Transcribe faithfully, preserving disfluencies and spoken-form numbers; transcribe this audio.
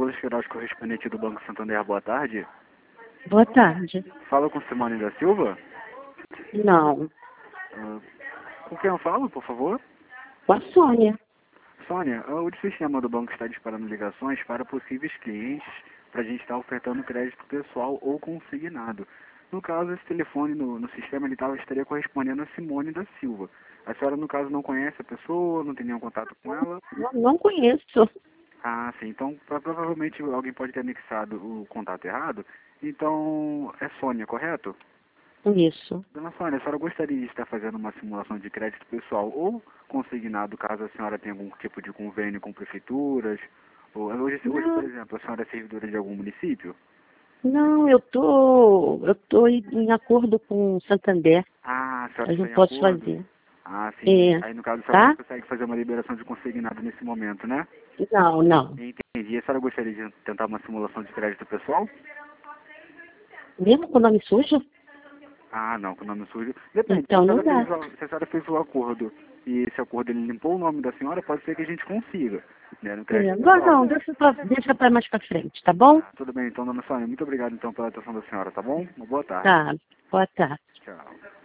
Carlos Queiroz, correspondente do Banco Santander. Boa tarde. Boa tarde. Fala com Simone da Silva? Não. Uh, com quem eu falo, por favor? Com a Sônia. Sônia, uh, o sistema do banco está disparando ligações para possíveis clientes para a gente estar ofertando crédito pessoal ou consignado. No caso, esse telefone no, no sistema ele tava, estaria correspondendo a Simone da Silva. A senhora, no caso, não conhece a pessoa, não tem nenhum contato com ela? Não, não conheço. Ah, sim. Então, pra, provavelmente alguém pode ter anexado o contato errado. Então, é Sônia, correto? Isso. Dona Sônia, a senhora gostaria de estar fazendo uma simulação de crédito pessoal ou consignado, caso a senhora tenha algum tipo de convênio com prefeituras? Ou, hoje, hoje, por exemplo, a senhora é servidora de algum município? Não, eu tô, eu tô em em acordo com o Santander. Ah, a senhora Eu não está em posso acordo? fazer. Ah, sim. É. Aí, no caso, a senhora Tá? não consegue fazer uma liberação de consignado nesse momento, né? Não, não. Entendi. A senhora gostaria de tentar uma simulação de crédito pessoal? Mesmo com o nome sujo? Ah, não, com o nome sujo. Depende, Então se a não senhora dá. fez o, se a senhora fez o acordo e esse acordo ele limpou o nome da senhora, pode ser que a gente consiga, né, no crédito É. Não, pessoal. não, deixa pra, deixa pra mais pra frente, tá bom? Ah, tudo bem, então, dona Sônia, muito obrigado então pela atenção da senhora, tá bom? Uma boa tarde. Tá. Boa tarde. Tchau.